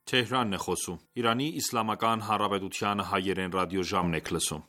Թեհրանն է խոսում։ Իրանի Իսլամական Հանրապետության հայերեն ռադիոժամն եք լսում։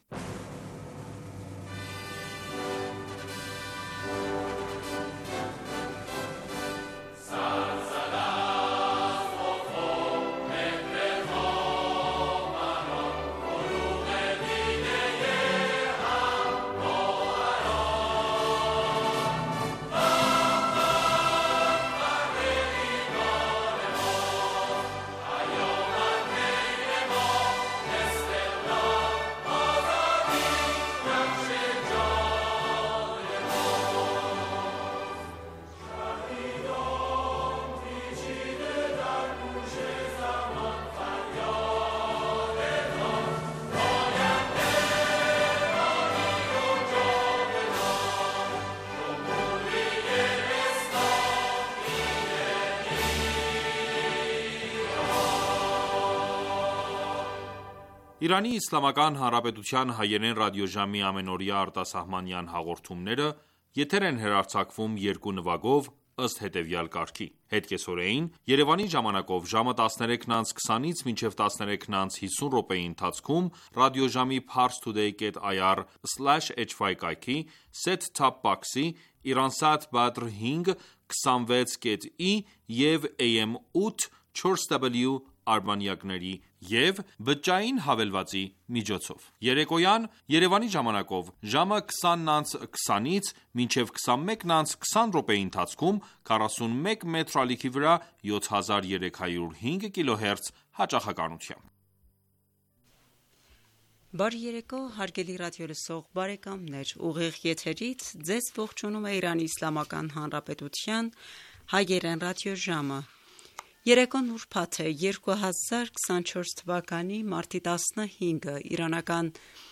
Իրանի Իսլամական Հանրապետության հայերեն ռադիոժամի ամենօրյա արտասահմանյան հաղորդումները եթեր են հեռարձակվում երկու նվագով ըստ հետևյալ կարգի. Հետկեսօրեին Երևանի ժամանակով ժամը 13:20-ից մինչև 13:50 րոպեի ընթացքում ռադիոժամի parstoday.ir/hy կայքի set-top box-ի Iransat Badr 5 26.i և AM 8 4W արբանյակների և բջջային հավելվածի միջոցով։ Երեկոյան Երևանի ժամանակով ժամը 20:20-ից մինչև 21:20 րոպեի ընթացքում 41 մետր ալիքի վրա 7305 կիլոհերց հաճախականությամբ։ Բարի երեկո, հարգելի ռադիոլսող բարեկամներ, ուղիղ եթերից ձեզ ողջունում է Իրանի Իսլամական Հանրապետության հայերեն ռադիոժամը։ Երեկոն ուրբաթ է 2024 թվականի մարտի 15-ը, իրանական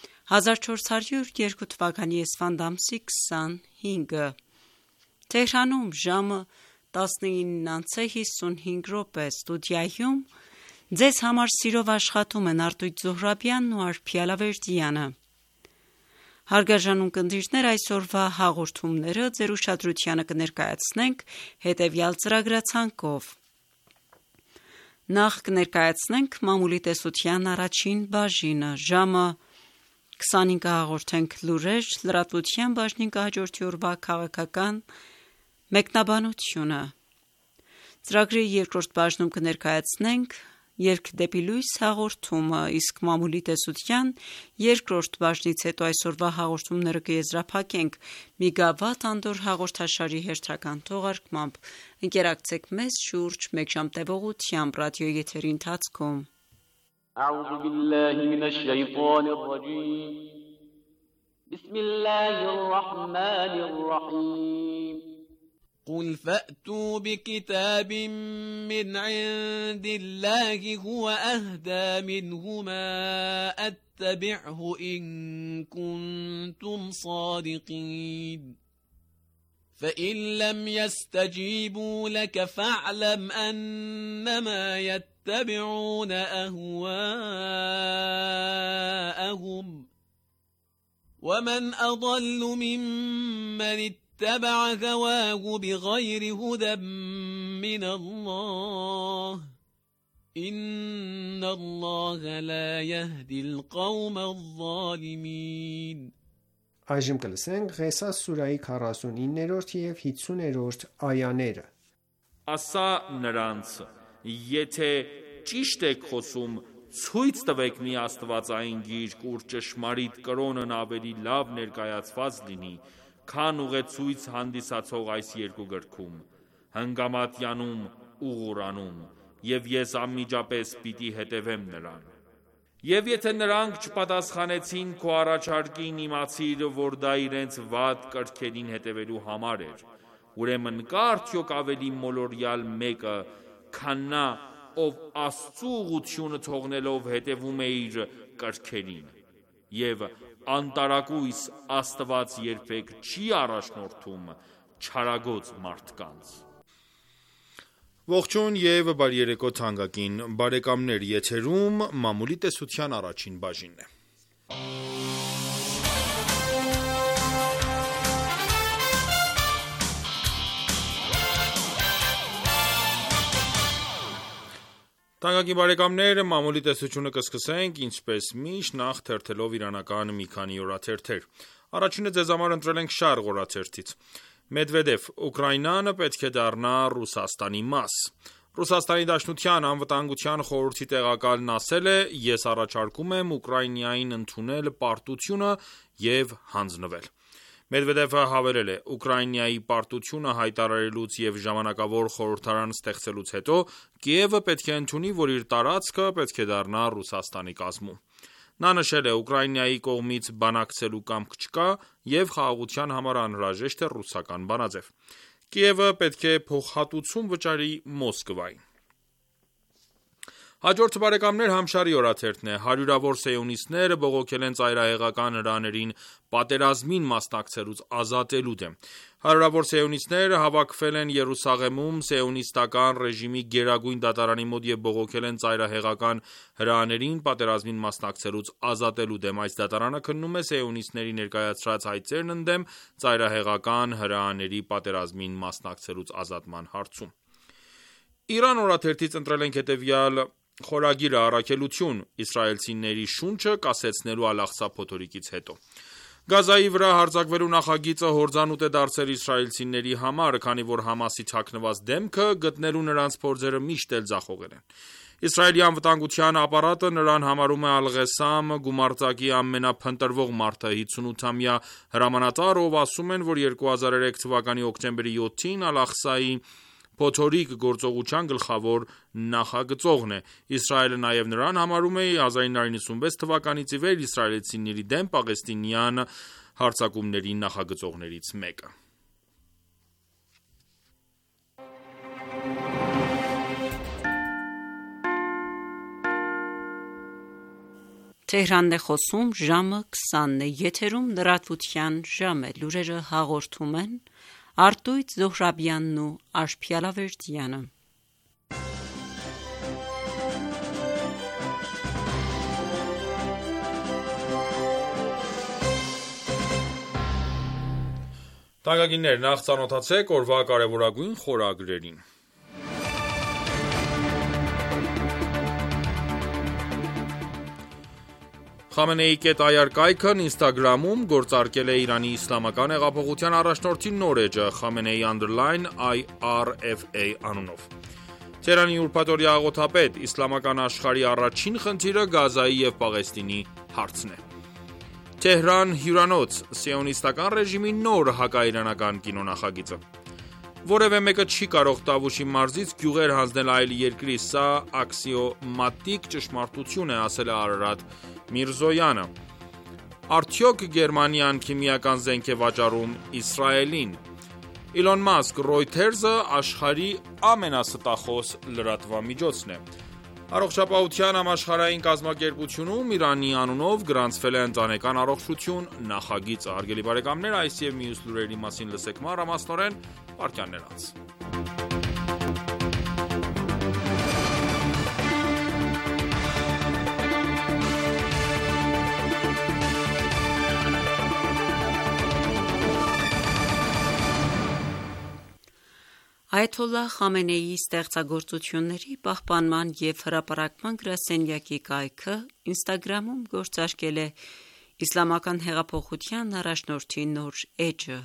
1402 թվականի էսֆանդ ամսի 25-ը։ Թեհրանում ժամը 19:55 րոպե, ստուդիայում ձեզ համար սիրով աշխատում են Արտույտ Զոհրաբյանն ու Արփի Ալավերդյանը։ Հարգարժան ունկնդիրներ, այսօրվա հաղորդումները ձեր ուշադրությանը կներկայացնենք հետևյալ ծրագրացանկով։ Նախ կներկայացնենք մամուլի տեսության առաջին բաժինը, ժամը 25-ը հաղորդենք լուրեր, լրատվության բաժնին կհաջորդի օրվա քաղաքական մեկնաբանությունը։ Ծրագրի երկրորդ բաժնում կներկայացնենք Երգ դեպի լույս հաղորդումը, իսկ մամուլի տեսության երկրորդ բաժնից հետո այսօրվա հաղորդումները կեզրափակենք Միգավատ Անդոր հաղորդաշարի հերթական թողարկմամբ։ Ընկերակցեք մեզ շուրջ մեկ ժամ տևողությամբ ռադիոյի եթերի ընթացքում։ أعوذ بالله من الشيطان الرجيم بسم الله الرحمن الرحيم قل فأتوا بكتاب من عند الله هو أهدى منهما أتبعه إن كنتم صادقين فإن لم يستجيبوا لك فاعلم أنما يتبعون أهواءهم ومن أضل ممن اتبع هواه بغير هدى من الله إن الله لا يهدي القوم الظالمين Այժմ կլսենք Ղեսաս սուրայի 49-րդ և 50-րդ այաները։ Ասա նրանց, եթե ճիշտ եք խոսում, ցույց տվեք մի աստվածային գիրք, ուր ճշմարիտ կրոնն ավելի լավ ներկայացված լինի, քան ուղեցույց հանդիսացող այս երկու գրքում, հնգամատյանում ու Ղուրանում, և ես անմիջապես պիտի հետևեմ նրան։ Եվ եթե նրանք չպատասխանեցին քո առաջարկին, իմացիր, որ դա իրենց վատ կրքերին հետևելու համար էր, ուրեմն կա արդյոք ավելի մոլորյալ մեկը, քան նա, ով Աստծու ուղղությունը թողնելով հետևում է իր կրքերին, և անտարակույս Աստված երբեք չի առաջնորդում չարագոծ մարդկանց։ Ողջույն և բարի երեկո թանկագին բարեկամներ, եթերում մամուլի տեսության առաջին բաժինն է։ Թանկագին բարեկամներ, մամուլի տեսությունը կսկսենք, ինչպես միշտ, նախ թերթելով իրանական մի քանի օրաթերթեր։ Առաջինը ձեզ համար ընտրել ենք Շարղ օրաթերթից։ Մեդվեդև. Ուկրաինան պետք է դառնա Ռուսաստանի մաս։ Ռուսաստանի Դաշնության անվտանգության խորհրդի տեղակալն ասել է. «Ես առաջարկում եմ Ուկրաինային ընդունել պարտությունը և հանձնվել»։ Մեդվեդևը հավելել է. «Ուկրաինայի պարտությունը հայտարարելուց և ժամանակավոր խորհրդարան ստեղծելուց հետո Կիևը պետք է ընդունի, որ իր տարածքը պետք է դառնա Ռուսաստանի կազմում»։ Նա նշել է. «Ուկրաինայի կողմից բանակցելու կամք չկա և խաղաղության համար անհրաժեշտ է ռուսական բանաձև»։ Կիևը պետք է փոխհատուցում վճարի Մոսկվային։ Հաջորդը բարեկամներ Համշարի օրաթերթն է։ Հարյուրավոր սիոնիստներ բողոքել են ծայրահեղական հրեաներին պատերազմին մասնակցելուց ազատելու դեմ։ Հարյուրավոր սիոնիստներ հավաքվել են Երուսաղեմում սիոնիստական ռեժիմի գերագույն դատարանի մոտ և բողոքել են ծայրահեղական հրեաներին պատերազմին մասնակցելուց ազատելու դեմ։ Այս դատարանը քննում է սիոնիստների ներկայացրած հայցերն ընդդեմ ծայրահեղական հրեաների պատերազմին մասնակցելուց ազատման հարցում։ Իրան օրաթերթից ընտրել ենք հետևյալ խորագիրը՝ առաքելություն՝ իսրայելցիների շունչը կասեցնելու Ալ-Աղսա փոթորիկից հետո։ Գազայի վրա հարձակվելու նախագիծը հորձանուտ է դարձել իսրայելցիների համար, քանի որ Համասի թաքնված դեմքը գտնելու նրանց փորձերը միշտ էլ ձախողել են։ Իսրայելի անվտանգության ապարատը նրան համարում է Ալ-Ղեսամ գումարտակի ամենափնտրվող մարդը, 58-ամյա հրամանատար, ով ասում են, որ 2003 թվականի հոկտեմբերի 7-ին Ալ-Աղսայի փոթորիկ գործողության գլխավոր նախագծողն է։ Իսրայելը նաև նրան համարում է 1996 թվականից ի վեր իսրայելցիների դեմ պաղեստինյան հարձակումների նախագծողներից մեկը։ Թեհրանն է խոսում, ժամը 20-ն է, եթերում լրատվության ժամ է, լուրերը հաղորդում են Արտույտ Զոհրաբյանն ու Արշփյալավերդյանը։ Թանկագիններ, նախ ծանոթացեք օրվա կարևորագույն խորագրերին։ Խամենեի.ir կայքն Instagram-ում գործարկել է Իրանի իսլամական հեղափոխության առաջնորդի նոր էջը Khamenei_IRFA անունով։ Թեհրանի ուրբաթօրյա աղոթապետ. Իսլամական աշխարհի առաջին խնդիրը Գազայի և Պաղեստինի հարցն է։ Թեհրան հյուրանոց. Սիոնիստական ռեժիմի նոր հակաիրանական կինոնախագիծը։ Որևէ մեկը չի կարող Տավուշի մարզից գյուղեր հանձնել այլ երկրի, սա աքսիոմատիկ ճշմարտություն է, ասել է Արարատ Միրզոյանը։ Արդյոք Գերմանիան քիմիական զենք է վաճառում Իսրայելին։ Իլոն Մասկ. Reuters-ը աշխարհի ամենաստախոս լրատվամիջոցն է։ Առողջապահության համաշխարհային կազմակերպությունում Իրանի անունով գրանցվել է ընտանեկան առողջություն նախագիծը։ Հարգելի բարեկամներ, այս եւ մյուս լուրերի մասին լսեք մանրամասնորեն վարքյաններ անց։ Այաթոլլահ Խամենեիի ստեղծագործությունների պահպանման և հրապարակման գրասենյակի կայքը Instagram-ում գործարկել է իսլամական հեղափոխության առաջնորդի նոր էջը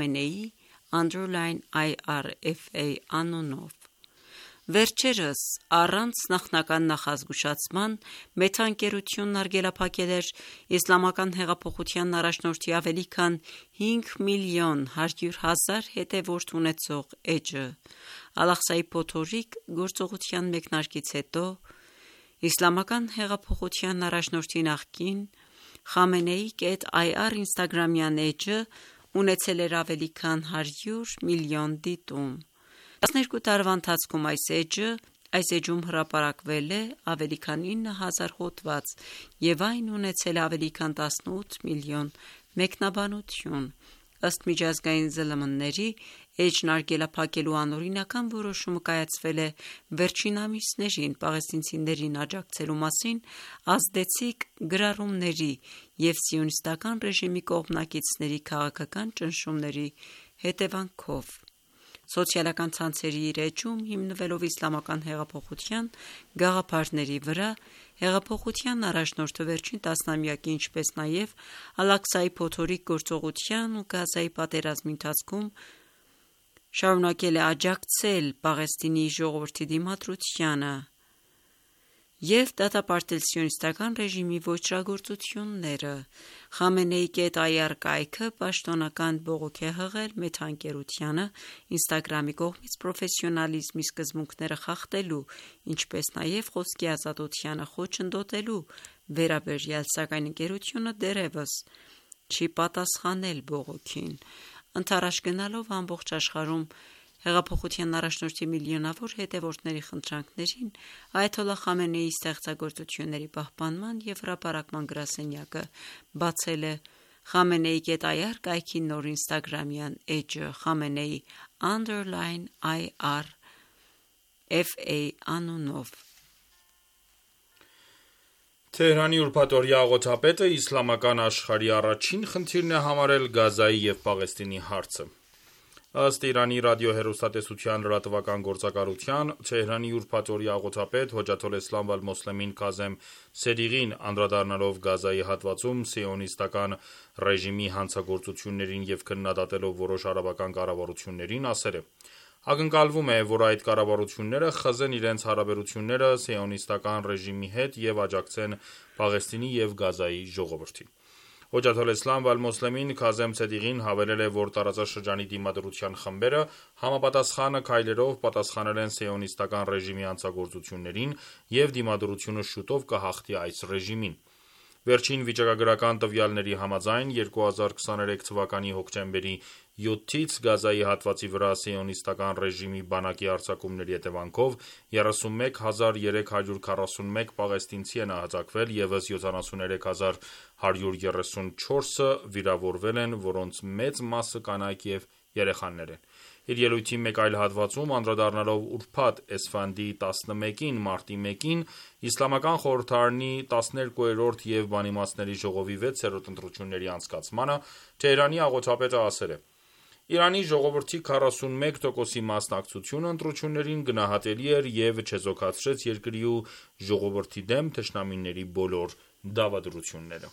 Khamenei_IRFA անունով։ Վերջերս առանց նախնական նախազգուշացման մեթաընկերությունն արգելափակել էր իսլամական հեղափոխության առաջնորդի ավելի քան 5.100.000 հետևորդ ունեցող էջը։ Ալ-Աղսայի փոթորիկ գործողության մեկնարկից հետո իսլամական հեղափոխության առաջնորդի նախկին Khamenei.ir ինստագրամյան էջը ունեցել էր ավելի քան 100 միլիոն դիտում։ 12 տարվա ընթացքում այս էջում հրապարակվել է ավելի քան 9000 հոդված և այն ունեցել ավելի քան 18 միլիոն մեկնաբանություն։ Ըստ միջազգային ԶԼՄ-ների էջն արգելափակելու անօրինական որոշումը կայացվել է վերջին ամիսներին պաղեստինցիներին աջակցելու մասին ազդեցիկ գրառումների և սիոնիստական ռեժիմի կողմնակիցների քաղաքական ճնշումների հետևանքով։ Սոցիալական ցանցերի իր էջում, հիմնվելով իսլամական հեղափոխության գաղափարների վրա, հեղափոխության առաջնորդը վերջին տասնամյակի, ինչպես նաև Ալ-Աղսայի փոթորիկ գործողության ու Գազայի պատերազմի ընթացքում շարունակել է աջակցել Պաղեստինի ժողովրդի դիմադրությանը և դատապարտել սիոնիստական ռեժիմի ոճրագործությունները։ Խամենեի.ir կայքը պաշտոնական բողոք է հղել մեթաընկերությանը Instagram-ի կողմից պրոֆեսիոնալիզմի սկզբունքները խախտելու, ինչպես նաև խոսքի ազատությանը խոչընդոտելու վերաբերյալ, սակայն ընկերությունը դեռևս չի պատասխանել բողոքին։ Ընդառաջ գնալով ամբողջ աշխարհում հեղափոխության առաջնորդի միլիոնավոր հետևորդների խնդրանքներին, այաթոլլահ Խամենեիի ստեղծագործությունների պահպանման և հրապարակման գրասենյակը բացել է Խամենեի.ir կայքի նոր ինստագրամյան էջը Խամենեի_IR_FA անունով։ Թեհրանի ուրբաթօրյա աղոթապետը իսլամական աշխարհի առաջին խնդիրն է համարել Գազայի և Պաղեստինի հարցը։ Ըստ Իրանի ռադիոհեռուստատեսության լրատվական գործակալության, Թեհրանի ուրբաթօրյա աղոթապետ Հոջաթոլէսլամ Վալ-Մոսլեմին Քազեմ Սեդիղին անդրադառնալով Գազայի հատվածում սիոնիստական ռեժիմի հանցագործություններին և քննադատելով որոշ արաբական կառավարություններին, ասել է. «Ակնկալվում է, որ այդ կառավարությունները խզեն իրենց հարաբերությունները սիոնիստական ռեժիմի հետ և աջակցեն Պաղեստինի և Գազայի ժողովրդին»։ Հոջաթոլէսլամ Վալ-Մոսլեմին Քազեմ Սեդիղին հավելել է, որ տարածաշրջանի դիմադրության խմբերը համապատասխան քայլերով պատասխանել են սիոնիստական ռեժիմի հանցագործություններին և դիմադրությունը շուտով կհաղթի այս ռեժիմին։ Վերջին վիճակագրական տվյալների համաձայն 2023 թվականի հոկտեմբերի 7-ից Գազայի հատվածի վրա սիոնիստական ռեժիմի բանակի հարձակումների հետևանքով 31341 պաղեստինցի է նահատակվել, ևս 73134-ը վիրավորվել են, որոնց մեծ մասը կանայք և երեխաներ են։ Իր ելույթի մեկ այլ հատվածում, անդրադառնալով ուրբաթ Էսֆանդի 11-ին մարտի 1-ին Իսլամական խորհրդարանի 12-րդ և բանիմացների ժողովի 6-րդ ընտրությունների անցկացմանը, Թեհրանի աղոթապետը ասել է. «Իրանի ժողովրդի 41%-ի մասնակցությունը ընտրություններին գնահատելի էր և չեզոքացրեց երկրի ու ժողովրդի դեմ թշնամիների բոլոր դավադրությունները»։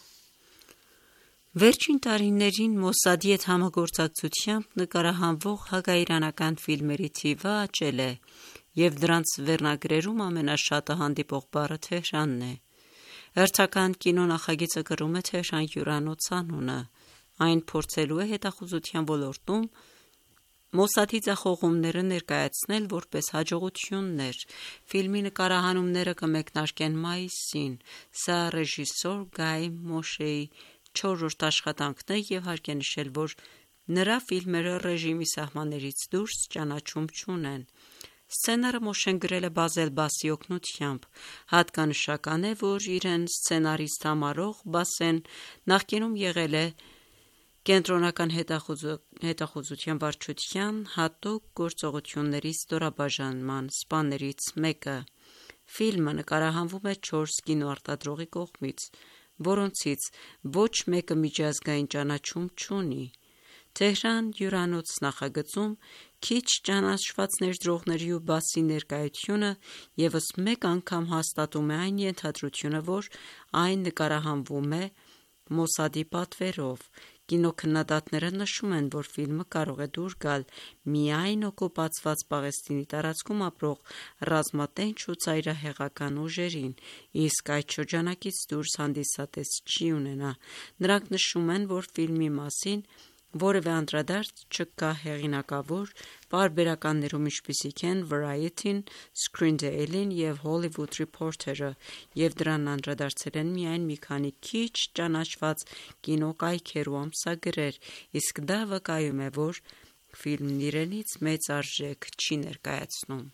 Վերջին տարիներին Մոսադի հետ համագործակցությամբ նկարահանվող հակաիրանական ֆիլմերի թիվը աճել է, և դրանց վերնագրերում ամենաշատը հանդիպող բառը Թեհրանն է։ Հերթական կինոնախագիծը կրում է Թեհրան հյուրանոց անունը։ Այն փորձելու է հետախուզության ոլորտում Մոսադի ձախողումները ներկայացնել որպես հաջողություններ։ Ֆիլմի նկարահանումները կմեկնարկեն մայիսին։ Սա ռեժիսոր Գայ Մոշեի 4-րդ աշխատանքն է և հարկ է նշել, որ նրա ֆիլմերը ռեժիմի սահմաններից դուրս ճանաչում չունեն։ Սցենարը Մոշեն գրել է Բազել Բասի օգնությամբ։ Հատկանշական է, որ իրեն սցենարիստ համարող Բասեն նախկինում եղել է Կենտրոնական հետախուզության վարչության հատուկ գործողությունների ստորաբաժանման սպաներից մեկը։ Ֆիլմը նկարահանվում է 4 կինոարտադրողի կողմից, որոնցից ոչ մեկը միջազգային ճանաչում չունի։ Թեհրան հյուրանոց նախագծում քիչ ճանաչված ներդրողների ու Բասի ներկայությունը ևս մեկ անգամ հաստատում է այն ենթադրությունը, որ այն նկարահանվում է Մոսադի պատվերով։ Կինոքննադատները նշում են, որ ֆիլմը կարող է դուր գալ միայն օկուպացված Պաղեստինի տարածքում ապրող ռազմատենչ ու ծայրահեղական ուժերին, իսկ այդ շրջանակից դուրս հանդիսատես չի ունենա։ Նրանք նշում են, որ ֆիլմի մասին որևէ անդրադարձ չկա հեղինակավոր պարբերականներում, ինչպիսիք են Variety-ն, Screen Daily-ն և Hollywood Reporter-ը, և դրան անդրադարձել են միայն մի քանի քիչ ճանաչված կինոկայքեր ու ամսագրեր, իսկ դա վկայում է, որ ֆիլմն իրենից մեծ արժեք չի ներկայացնում։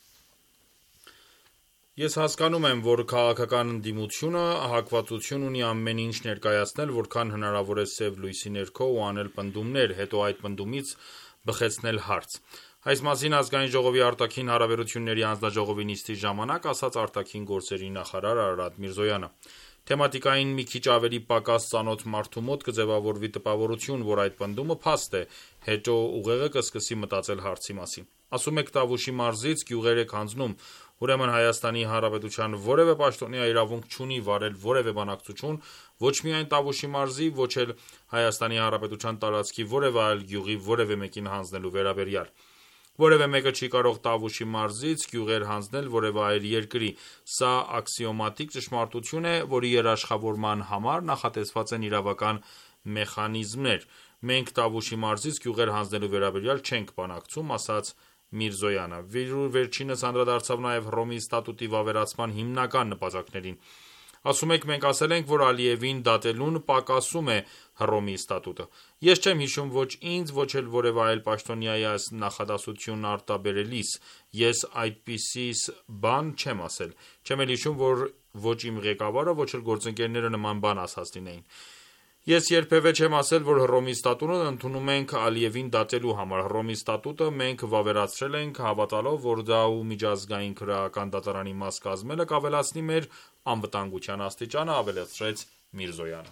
Ես հասկանում եմ, որ քաղաքական ընդդիմությունը հակվածություն ունի ամեն ինչ ներկայացնել, որքան հնարավոր է սև լույսի ներքո ու անել պնդումներ, հետո այդ պնդումից բխեցնել հարց։ Այս մասին Ազգային ժողովի արտաքին հարաբերությունների հանձնաժողովի նիստի ժամանակ ասաց արտաքին գործերի նախարար Արարատ Միրզոյանը։ Թեմատիկային մի քիչ ավելի պակաս ծանոթ մարդու մոտ կձևավորվի տպավորություն, որ այդ պնդումը փաստ է, հետո ուղեղը կսկսի մտածել հարցի մասին։ Ասում եք Տավուշի մարզից գյուղեր եք հանձնում, ուրեմն Հայաստանի Հանրապետության որևէ պաշտոնյա իրավունք չունի վարել որևէ բանակցություն, ոչ միայն Տավուշի մարզի, ոչ էլ Հայաստանի Հանրապետության տարածքի որևէ այլ գյուղի որևէ մեկին հանձնելու վերաբերյալ։ Որևէ մեկը չի կարող Տավուշի մարզից գյուղեր հանձնել որևէ այլ երկրի։ Սա աքսիոմատիկ ճշմարտություն է, որի երաշխավորման համար նախատեսված են իրավական մեխանիզմներ։ Մենք Տավուշի մարզից գյուղեր հանձնելու վերաբերյալ չենք բանակցում, ասաց Միրզոյանը։ Վերջինս անդրադարձավ նաև Հռոմի ստատուտի վավերացման հիմնական նպատակներին։ Ասում եք, մենք ասել ենք, որ Ալիևին դատելուն պակասում է Հռոմի ստատուտը։ Ես չեմ հիշում ոչ ինձ, ոչ էլ որևէ այլ պաշտոնյայի այս նախադասությունն արտաբերելիս։ Ես այդպիսիս բան չեմ ասել։ Չեմ էլ հիշում, որ ոչ իմ ղեկավարը, ոչ էլ գործընկերները նման բան ասած լինեին։ Ես երբևէ չեմ ասել, որ Հռոմի ստատուտն ընդունում ենք Ալիևին դատելու համար։ Հռոմի ստատուտը մենք վավերացրել ենք, հավատալով, որ դա ու միջազգային քրեական դատարանի մաս կազմելը կավելացնի մեր անվտանգության աստիճանը, ավելացրեց Միրզոյանը։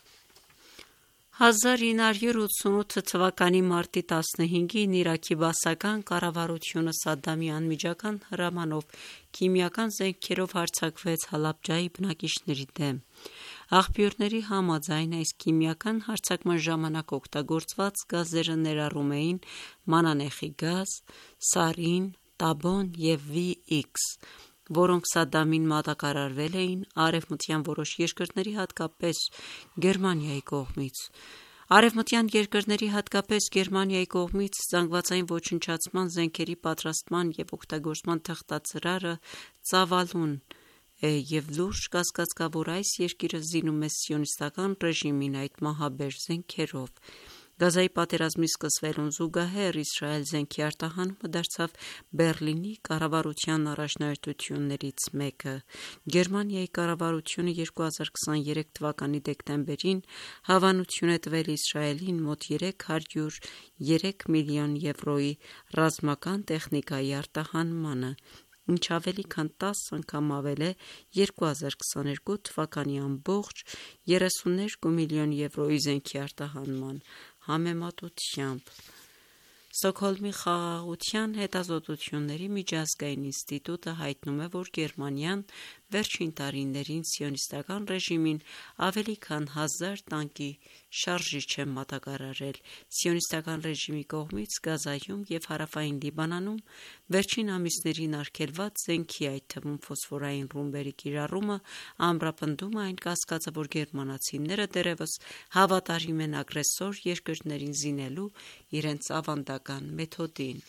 1988 թվականի մարտի 15-ին Իրաքի բաասական կառավարությունը Սադամի անմիջական հրամանով քիմիական զենքերով հարձակվեց Հալաբջայի բնակիչների դեմ։ Աղբյուրների համաձայն այս քիմիական հարձակման ժամանակ օգտագործված գազերը ներառում էին մանանեխի գազ, սարին, տաբոն և VX, որոնք Սադամին մատակարարվել էին արևմտյան որոշ երկրների, հատկապես Գերմանիայի կողմից։ Արևմտյան երկրների, հատկապես Գերմանիայի կողմից զանգվածային ոչնչացման զենքերի պատրաստման և օգտագործման թղթածրարը ծավալուն է և լուրջ կասկած կա, որ այս երկիրը զինում է սիոնիստական ռեժիմին այդ մահաբեր զենքերով։ Գազայի պատերազմի սկսվելուն զուգահեռ Իսրայել զենքի արտահանումը դարձավ Բեռլինի կառավարության առաջնահերթություններից մեկը։ Գերմանիայի կառավարությունը 2023 թվականի դեկտեմբերին հավանություն է տվել Իսրայելին մոտ 303 միլիոն եվրոյի ռազմական տեխնիկայի արտահանմանը, ինչ ավելի քան 10 անգամ ավել է 2022 թվականի ամբողջ 32 միլիոն եվրոյի զենքի արտահանման համեմատությամբ։ Ստոկհոլմի խաղաղության հետազոտությունների միջազգային ինստիտուտը հայտնում է, որ Գերմանիան վերջին տարիներին սիոնիստական ռեժիմին ավելի քան 1000 տանկի շարժիչ է մատակարարել։ Սիոնիստական ռեժիմի կողմից Գազայում և հարավային Լիբանանում վերջին ամիսներին արգելված զենքի, այդ թվում ֆոսֆորային ռումբերի կիրառումը ամրապնդում է այն կասկածը, որ գերմանացիները դեռևս հավատարիմ են ագրեսոր երկրներին զինելու իրենց ավանդական մեթոդին։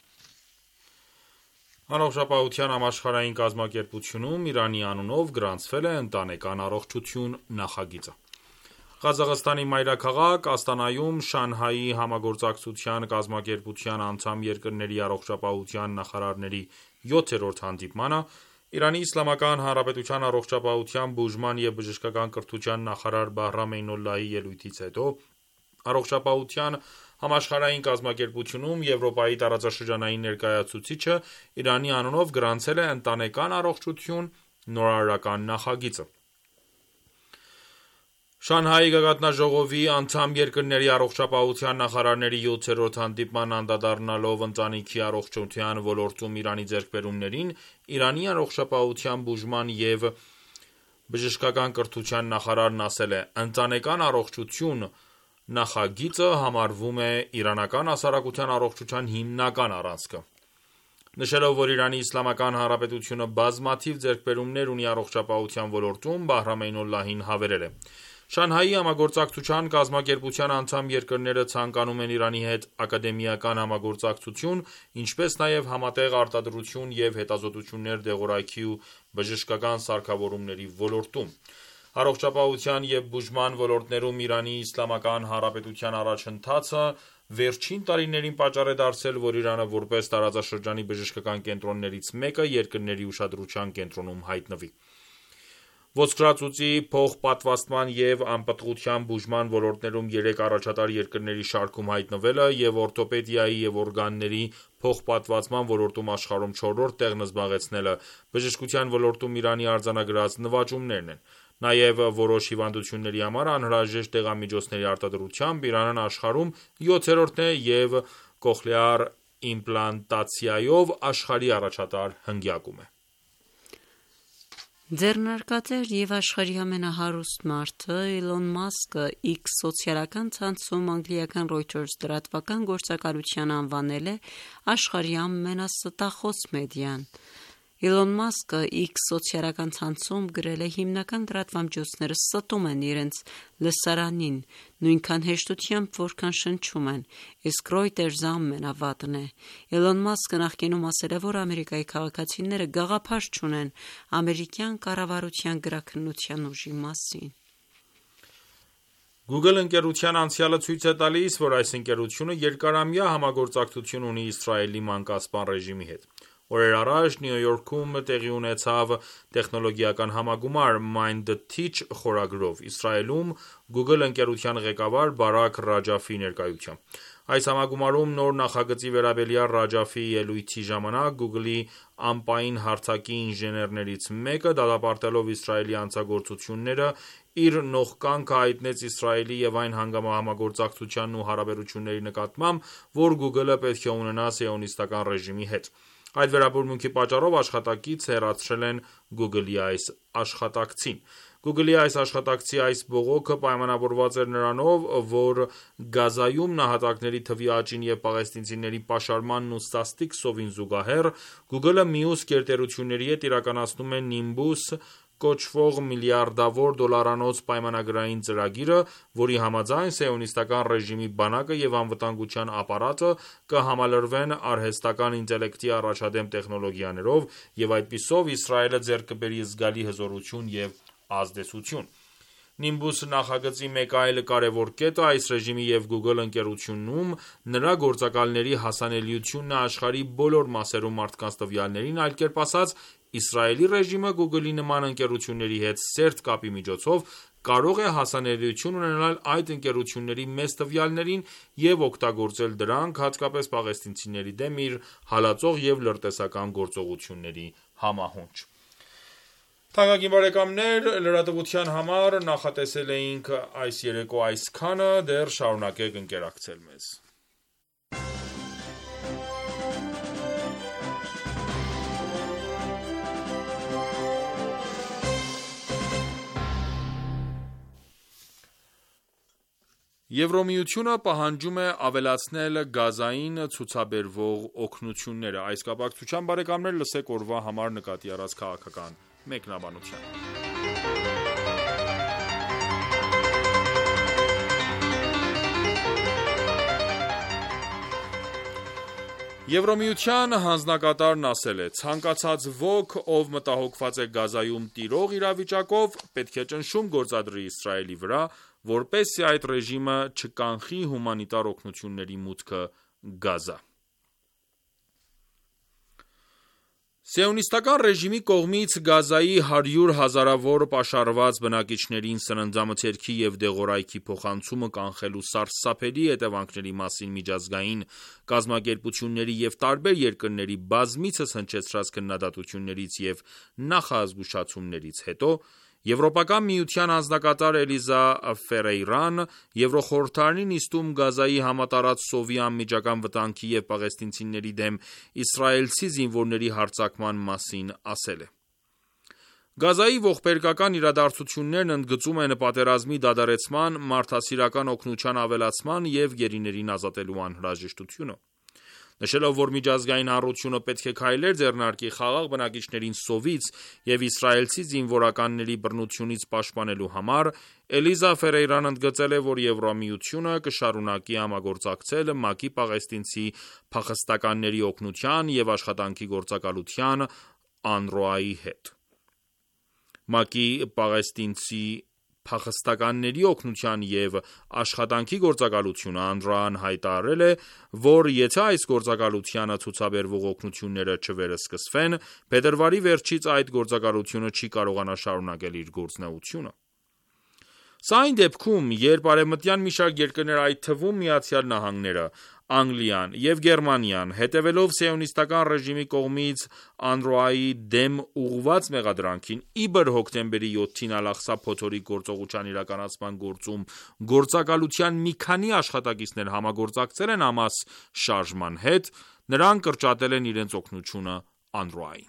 Առողջապահության համաշխարհային կազմակերպությունում Իրանի անունով գրանցվել է ընտանեկան առողջություն նախագիծը։ Ղազախստանի մայրաքաղաք Աստանայում Շանհայի համագործակցության կազմակերպության անդամ երկրների առողջապահության նախարարների 7-րդ հանդիպմանը Իրանի Իսլամական Հանրապետության առողջապահության բուժման և բժշկական կրթության նախարար Բահրամ Էյնոլլահի ելույթից հետո առողջապահության համաշխարհային կազմակերպությունում Եվրոպայի տարածաշրջանային ներկայացուցիչը Իրանի անունով գրանցել է ընտանեկան առողջություն նորարարական նախագիծը։ Շանհայի գագաթնաժողովի անդամ երկրների առողջապահության նախարարների 7-րդ հանդիպման անդրադառնալով ընտանիքի առողջության ոլորտում Իրանի ձեռքբերումներին, Իրանի առողջապահության բուժման և բժշկական կրթության նախարարն ասել է. «Ընտանեկան առողջություն նախագիծը համարվում է իրանական հասարակության առողջության հիմնական առանցքը»։ Նշելով, որ Իրանի Իսլամական Հանրապետությունը բազմաթիվ ձեռքբերումներ ունի առողջապահության ոլորտում, Բահրամ Էյնոլլահին հավելել է. Շանհայի համագործակցության կազմակերպության անդամ երկրները ցանկանում են Իրանի հետ ակադեմիական համագործակցություն, ինչպես նաև համատեղ արտադրություն և հետազոտություններ դեղորայքի ու բժշկական սարքավորումների ոլորտում։ Առողջապահության և բուժման ոլորտներում Իրանի Իսլամական Հանրապետության առաջընթացը վերջին տարիներին պատճառ է դարձել, որ Իրանը որպես տարածաշրջանի բժշկական կենտրոններից մեկը երկրների ուշադրության կենտրոնում հայտնվի։ Ոսկրածուծի, փոխպատվաստման և անպտղության բուժման ոլորտներում 3 առաջատար երկրների շարքում հայտնվելը և օրթոպեդիայի և օրգանների փոխպատվաստման ոլորտում աշխարհում 4-րդ տեղն զբաղեցնելը բժշկության ոլորտում Իրանի արձանագրած նվաճումներն են։ Նաև որոշ հիվանդությունների համար անհրաժեշտ դեղամիջոցների արտադրությամբ Իրանն աշխարհում 7-րդն է և կոխլեար իմպլանտացիայով աշխարհի առաջատար հնգյակում է։ Ձեռնարկատեր և աշխարհի ամենահարուստ մարդը Իլոն Մասկը X սոցիալական ցանցում անգլիական Reuters լրատվական գործակալությանը անվանել է աշխարհի ամենաստախոս մեդիան։ Իլոն Մասկը X սոցիալական ցանցում գրել է հիմնական լրատվամիջոցները ստում են իրենց լսարանին, նույնքան հեշտությամբ, որքան շնչում են, իսկ Reuters-ը ամենավատն է։ Իլոն Մասկը նախկինում ասել է, որ Ամերիկայի քաղաքացիները գաղափար չունեն ամերիկյան կառավարության գրաքննության ուժի մասին։ Google ընկերության անցյալը ցույց է տալիս, որ այս ընկերությունը երկարամյա համագործակցություն ունի Իսրայելի մանկասպան ռեժիմի հետ։ Օրեր առաջ Նյու Յորքում տեղի ունեցավ տեխնոլոգիական համագումար Mind the Teach խորագրով Իսրայելում Google ընկերության ղեկավար Բարաք Ռաջաֆի ներկայությամբ։ Այս համագումարում նոր նախագծի վերաբերյալ Ռաջաֆի ելույթի ժամանակ Google-ի ամպային հարթակի ինժեներներից մեկը դատապարտելով Իսրայելի հանցագործությունները իր նողկանքը հայտնեց Իսրայելի և այն համագործակցությանն ու հարաբերությունների նկատմամբ, որ Google-ը պետք է ունենա սիոնիստական ռեժիմի հետ։ Այդ վերաբերմունքի պատճառով աշխատակից հեռացրել են Google-ի այս աշխատակցին։ Google-ի այս աշխատակցի այս բողոքը պայմանավորված էր նրանով, որ Գազայում նահատակների թվի աճին և պաղեստինցիների պաշարմանն ու սաստիկ սովին զուգահեռ Google-ը մյուս գերտերությունների հետ իրականացնում է Nimbus կոչվող միլիարդավոր դոլարանոց պայմանագրային ծրագիրը, որի համաձայն սիոնիստական ռեժիմի բանակը և անվտանգության ապարատը կհամալրվեն արհեստական ինտելեկտի առաջադեմ տեխնոլոգիաներով և այդպիսով Իսրայելը ձեռք կբերի զգալի հզորություն և ազդեցություն։ Nimbus նախագծի մեկ այլ կարևոր կետը այս ռեժիմի և Google ընկերությունում նրա գործակալների հասանելիությունն է աշխարհի բոլոր մասերում մարդկանց տվյալներին, այլ կերպ ասած, Իսրայելի ռեժիմը Google-ի նման ընկերությունների հետ սերտ կապի միջոցով կարող է հասանելիություն ունենալ այդ ընկերությունների մեծ տվյալներին և օգտագործել դրանք հատկապես պաղեստինցիների դեմ իր հալածող և լրտեսական գործողությունների համահունչ։ Թանկագին բարեկամներ, լրատվության համար նախատեսել էինք այս երեկո այսքանը, դեռ շարունակեք ընկերակցել մեզ։ Եվրոմիությունը պահանջում է ավելացնել Գազային ցուցաբերվող օգնությունները։ Այս կապակցությամբ բարեկամներ լսեք օրվա համար նկատի առած քաղաքական մեկնաբանության։ Եվրոմիության հանձնակատարն ասել է. ցանկացած ոք, ով մտահոգված է Գազայում տիրող իրավիճակով, պետք է ճնշում գործադրի Իսրայելի վրա, որպեսզի այդ ռեժիմը չկանխի հումանիտար օգնությունների մուտքը Գազա։ Սիոնիստական ռեժիմի կողմից Գազայի 100 հազարավոր պաշարված բնակիչներին սննդամթերքի և դեղորայքի փոխանցումը կանխելու սարսափելի հետևանքների մասին միջազգային կազմակերպությունների և տարբեր երկրների բազմիցս հնչեցրած քննադատություններից և նախազգուշացումներից հետո Եվրոպական միության հանձնակատար Էլիզա Ֆերեյրան Եվրոխորհրդարանի նիստում Գազայի համատարած սովի անմիջական վտանգի և պաղեստինցիների դեմ իսրայելցի զինվորների հարձակման մասին ասել է. Գազայի ողբերգական իրադարձություններն ընդգծում են պատերազմի դադարեցման, մարդասիրական օգնության ավելացման և գերիներին ազատելու անհրաժեշտությունը։ Նշելով, որ միջազգային հանրությունը պետք է քայլեր ձեռնարկի խաղաղ բնակիչներին սովից և իսրայելցի զինվորականների բռնությունից պաշտպանելու համար, Էլիզա Ֆերեյրան ընդգծել է, որ Եվրամիությունը կշարունակի համագործակցել ՄԱԿ-ի պաղեստինցի փախստականների օգնության և աշխատանքի գործակալության UNRWA-ի հետ։ ՄԱԿ-ի պաղեստինցի փախստականների օգնության և աշխատանքի գործակալությունը UNRWA-ն հայտարարել է, որ եթե այս գործակալությանը ցուցաբերվող օգնությունները չվերսկսվեն, փետրվարի վերջից այդ գործակալությունը չի կարողանա շարունակել իր գործունեությունը։ Սա այն դեպքում, երբ արևմտյան մի շարք երկրներ, այդ թվում Միացյալ Նահանգները, Անգլիան և Գերմանիան, հետևելով սիոնիստական ռեժիմի կողմից UNRWA-ի դեմ ուղղված մեղադրանքին, իբր հոկտեմբերի 7-ին Ալ-Աղսա փոթորիկ գործողության իրականացման գործում գործակալության մի քանի աշխատակիցներ համագործակցել են Համաս շարժման հետ, նրանք կրճատել են իրենց օգնությունը UNRWA-ին։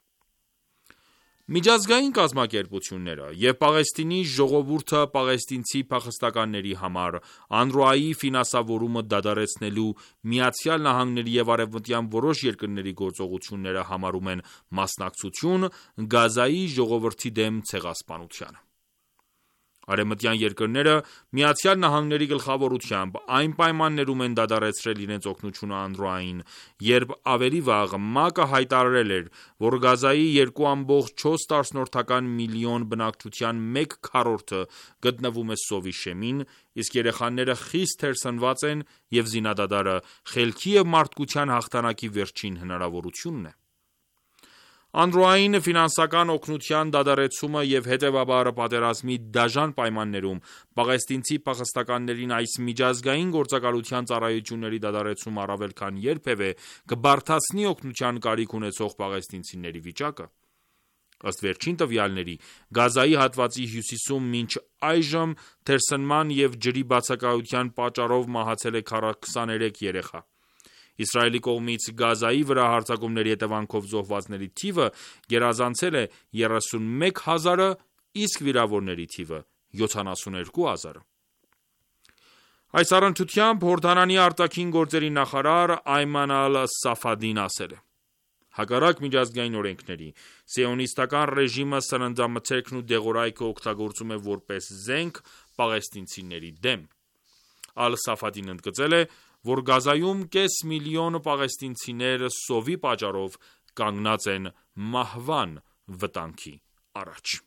Միջազգային կազմակերպությունները և Պաղեստինի ժողովուրդը պաղեստինցի փախստականների համար UNRWA-ի ֆինանսավորումը դադարեցնելու ԱՄՆ-ի և արևմտյան որոշ երկրների գործողությունները համարում են մասնակցություն Գազայի ժողովրդի դեմ ցեղասպանությանը։ Արևմտյան երկրները ԱՄՆ-ի գլխավորությամբ այն պայմաններում են դադարեցրել իրենց օգնությունը UNRWA-ին, երբ ավելի վաղ ՄԱԿ-ը հայտարարել էր, որ Գազայի 2,4 միլիոն բնակչության 1/4-ը գտնվում է սովի շեմին, իսկ երեխաները խիստ թերսնված են և զինադադարը խելքի և մարդկության հաղթանակի վերջին հնարավորությունն է։ UNRWA-ին ֆինանսական օգնության դադարեցումը և հետևաբար պատերազմի դաժան պայմաններում պաղեստինցի փախստականներին այս միջազգային գործակալության ծառայությունների դադարեցումը առավել քան երբևէ կբարդացնի օգնության կարիք ունեցող պաղեստինցիների վիճակը։ Ըստ վերջին տվյալների, Գազայի հատվածի հյուսիսում մինչ այժմ թերսնման և ջրի բացակայության պատճառով մահացել է 23 երեխա։ Իսրայելի կողմից Գազայի վրա հարձակումների հետևանքով զոհվածների թիվը գերազանցել է 31,000-ը, իսկ վիրավորների թիվը 72,000-ը։ Այս առնչությամբ Հորդանանի արտաքին գործերի նախարար Այման Ալ-Սաֆադին ասել է. Հակառակ միջազգային օրենքների, սիոնիստական ռեժիմը սննդամթերքն ու դեղորայքը օգտագործում է որպես զենք պաղեստինցիների դեմ։ Ալ-Սաֆադին ընդգծել է, որ Գազայում կես միլիոն պաղեստինցիներ սովի պատճառով կանգնած են մահվան վտանգի առաջ։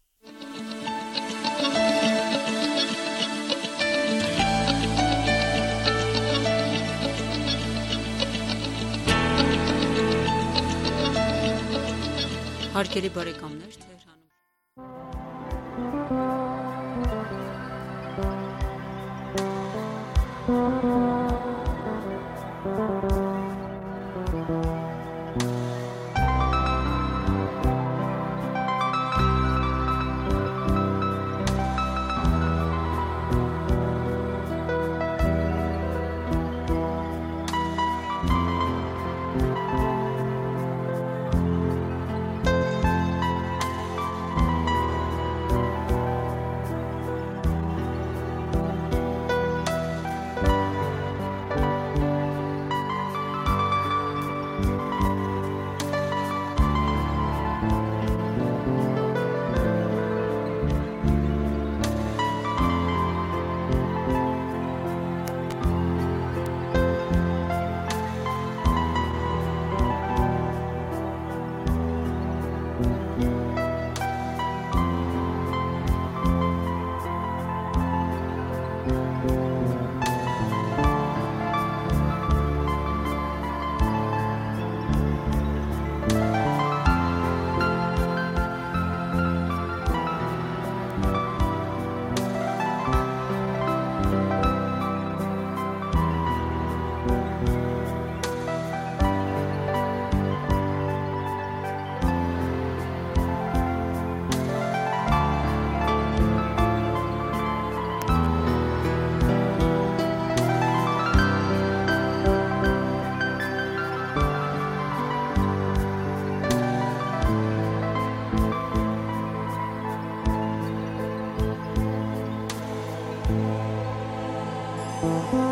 Հարգելի բարեկամներ, Thank you.